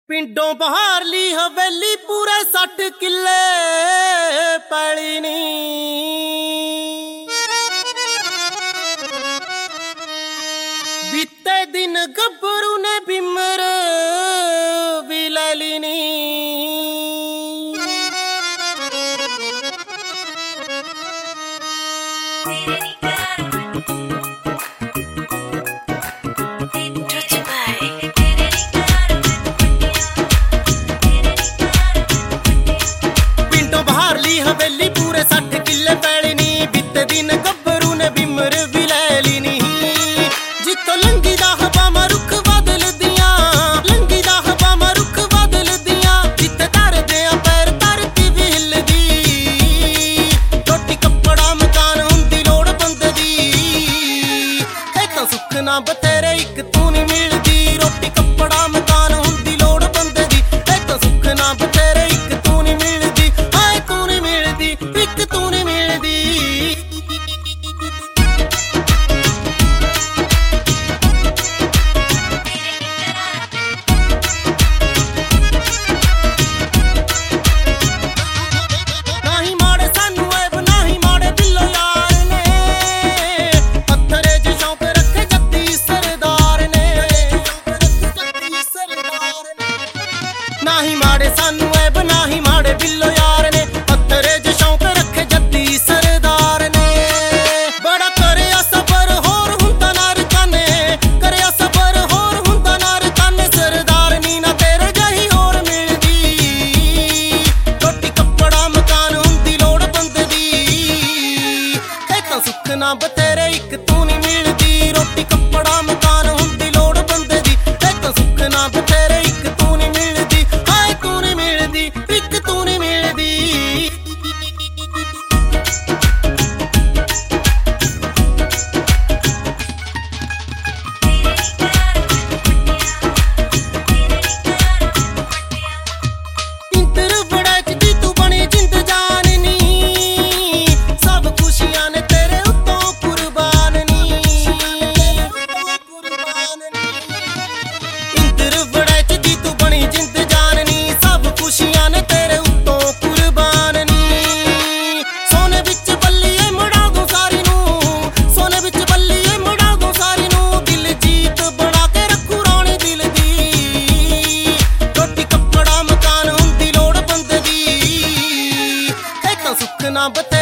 ਪਿੰਡੋਂ ਬਹਾਰਲੀ ਹਵੇਲੀ ਪੂਰੇ 60 ਕਿੱਲੇ ਪੈਲੀ ਨੀ। ਬੀਤੇ ਦਿਨ ਗੱਭਰੂ ਨੇ ਬਿਮਰ ਵੀ ਲੈ ਲਈ ਨੀ। हवेली पूरे 60 किले पैली नी। बीते दिन गब्बरू ने बिमर भी ले ली नी। जितो लंगी दा हवावां रुख बदल दियां, लंगी दा हवावां रुख बदल दियां। जिते तरदे आ पैर धरती भी हिलदी। रोटी कपड़ा मकान हुंदी लोड़ बंदे दी। ए तां सुख ना बतेरे इक तू नहीं मिलदी। रोटी कपड़ा मकान हुंदी लोड़ बंदे दी। ए तां सुख ना बतेरे इक तू नहीं मिलदी। एक तू नहीं मिलदी। नाही माड़े सानू ऐब नाही माड़े बिल्लो यार ने। पत्थरे च शौक रखे जद्दी सरदार ने। नाही माड़े सानू ऐब नाही माड़े बिल्लो यार ने। पत्थरे च शौक रखे जद्दी सरदार ने। बड़ा करया सबर होर हुंदा नार काने। करया सबर होर हुंदा नार काने। सरदार नी ना तेरे जही होर मिलदी। रोटी कपड़ा मकान हुंदी लोड़ बंदे दी। ए तां सुख ना बतेरे इक तू नहीं मिलदी। रोटी कपड़ा मकान हुंदी लोड़ बंदे दी। ए तां सुख ना बतेरे इक तू नहीं मिलदी। हाय तू नहीं मिलदी, इक तू नहीं मिलदी। ना बता